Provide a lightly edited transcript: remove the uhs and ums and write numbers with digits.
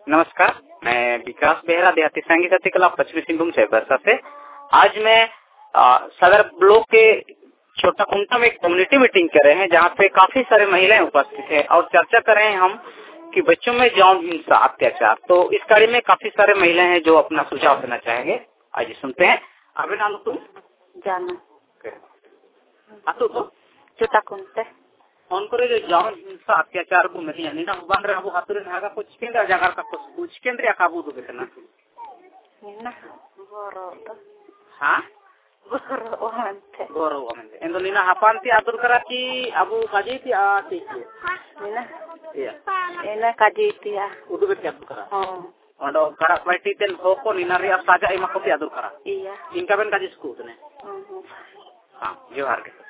नमस्कार, मैं विकास बेहरा देहाती संगीत जाति कला पश्चिमी सिंहभूम से बरसा से। आज मैं सदर ब्लॉक के छोटा कुंटा में एक कम्युनिटी मीटिंग कर रहे हैं, जहाँ पे काफी सारे महिलाएं उपस्थित हैं और चर्चा कर रहे हैं हम कि बच्चों में यौन हिंसा अत्याचार। तो इस कड़ी में काफी सारे महिलाएं हैं जो अपना सुझाव देना चाहेंगे। आइए सुनते हैं। अभी नाम तुम जाना तो छोटा कुंटे उनको जो यौन हिंसा अत्याचार को मिली है ना बांध रहा वो हाथुरे नागा को चिकेंद्र जगह का कुछ चिकेंद्र या काबू दो कितना ना गोरो तो हाँ गोरो वमनते एंदो नीना हापांती आदुर करा की अबू काजीती आती नीना या एना काजीती आ उदु के आदुर करा हां ओंडो करा बैठी तेन होको नीना रे साजा इमा को आदुर करा iya इनका बन काजी स्कूल ने हां जोहार के